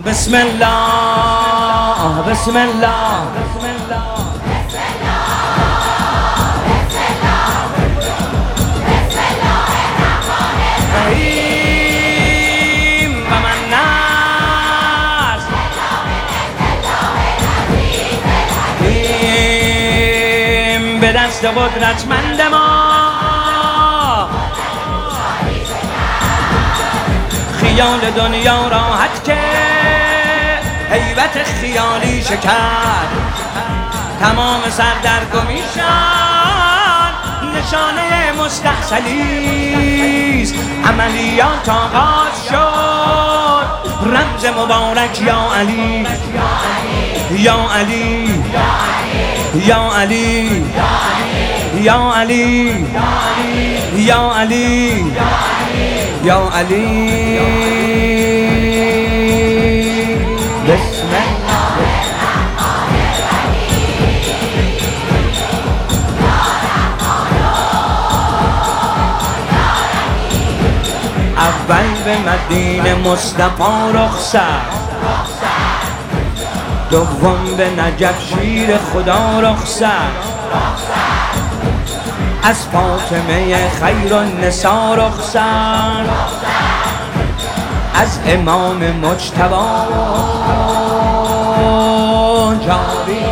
بسم الله بسم الله بسم الله رحیم و من ناس به دست قدرتمند ما خیال دنیا راحت که هیبت خیالی شکر تمام سردرگمیشان نشانه مستحصلیست. عملیات آغاز شد رمز مبارک یا علی یا علی یا علی یا علی یا علی یا علی. بسم اول به مدینه مصطفی رخصت، دوم به نجف شیر خدا رخصت، از فاطمه خیر النساء رخصت، از امام مجتبی جاری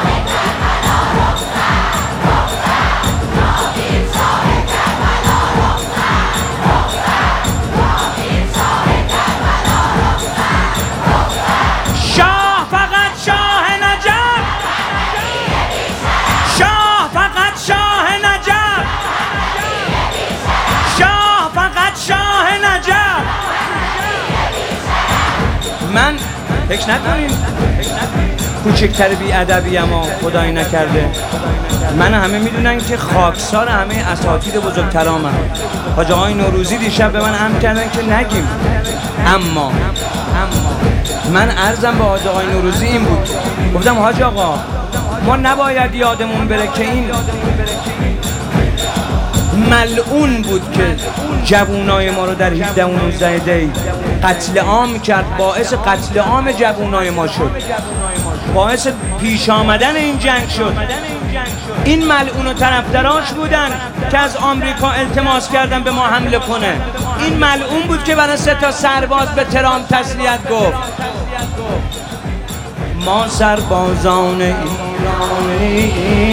شاه، فقط شاه نجف، شاه فقط شاه نجف، شاه فقط شاه نجف. من فکر نکنین کوچکتر بی‌ادبی اما خدایی نکرده من همه میدونن که خاکسار همه اساتید بزرگترامم. حاج آقای نوروزی دیشب به من امر کردن که نگیم، اما من عرضم به حاج آقای نوروزی این بود، گفتم حاج آقا ما نباید یادمون بره که این ملعون بود که جوونای ما رو در 17 و 19 دی قتل عام کرد، باعث قتل عام جوونای ما شد، باعث پیش آمدن این جنگ شد. این ملعون و طرفداراش بودن که از آمریکا التماس کردن به ما حمله کنه. این ملعون بود که برای 3 تا سرباز به ترامپ تسلیت گفت. ما سربازان ایرانی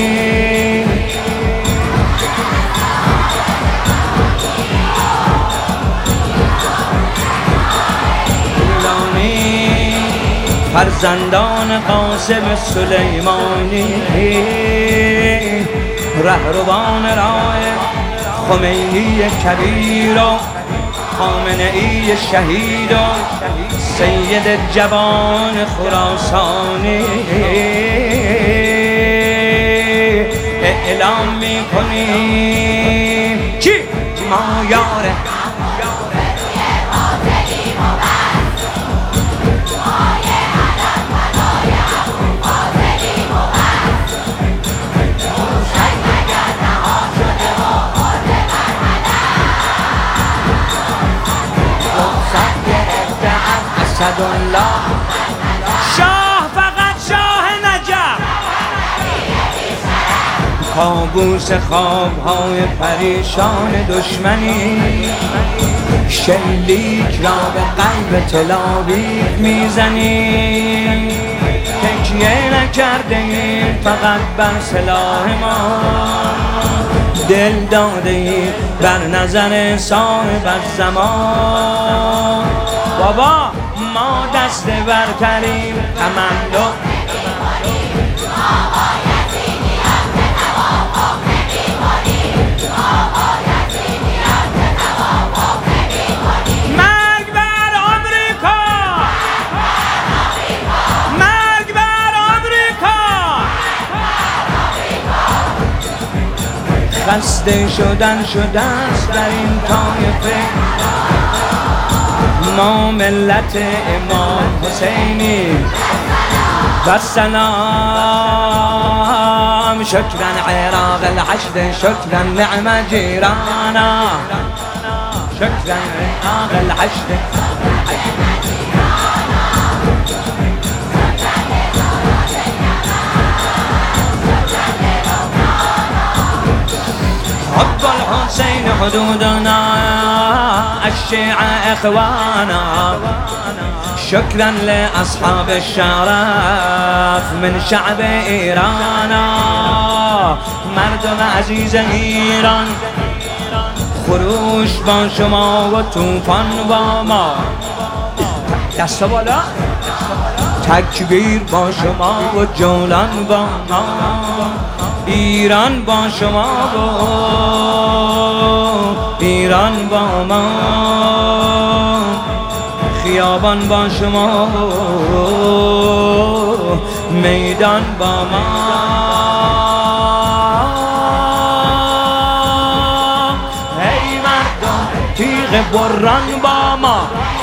فرزندان قاسم سلیمانی، رهروان راه خمینی کبیر و خامنه‌ای شهید و سید جوان خراسانی، اعلام می‌کنیم چی؟ ما یاره اسدالله. شاه فقط شاه نجف، کابوس خوابهای پریشان دشمنی، شلیک را به قلب تل‌آویو میزنیم. تکیه نکرده ایم فقط بر سلاح ما، دل داده ایم بر نظر صاحب الزمان. بابا ما دست برتریم، تملق مرگ بر آمریکا، مرگ بر آمریکا. خسته شدن شده است در این طایفه، ما ملت امام حسینی و سلام. شکرا عراق الحشد، شکرا نعم جیرانا، شکرا عراق الحشد. حدودنا الشيعة إخوانا شكرا لأصحاب الشرف من شعب إيرانا مردم عزیز ایران خروش با شما و توفان با ما دست بالا تکبیر با شما و جولان با ما ایران با شما و ایران با ما خیابان با شما و میدان با ما ای مردم تیغ بران با ما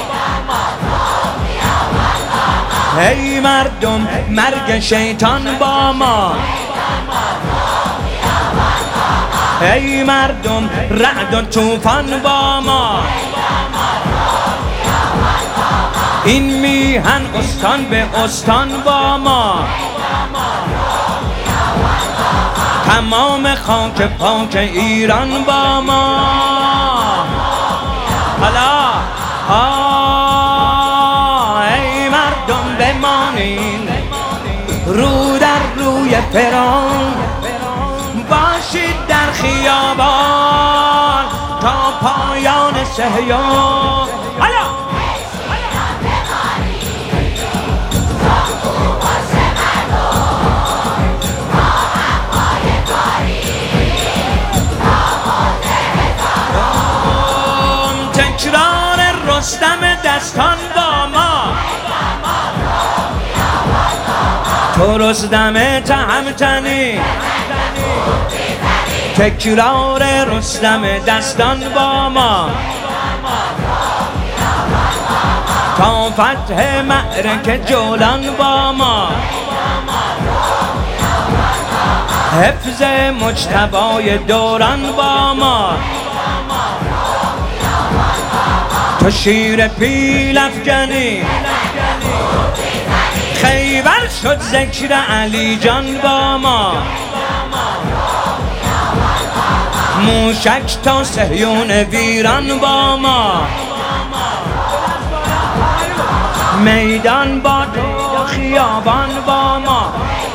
ای مردم مرگ شیطان با ما ای مردم رعد و طوفان با ما این میهن استان به استان با ما تمام خاک پاک ایران با ما حالا ای مردم بمانین رو در روی پیران باشید در خیابان تا پایان صهیون حالا تکرار رستم دستان با ما تو رستم تهمتنی تکرار رستم دستان با ما تا فتح معرکه جولان با ما حفظ مجتبی دوران با ما تو شیر پیل افکنی خیبر شد ذکر علی جان با ما موشک تا صهیون ویران با ما میدان با تو خیابان با ما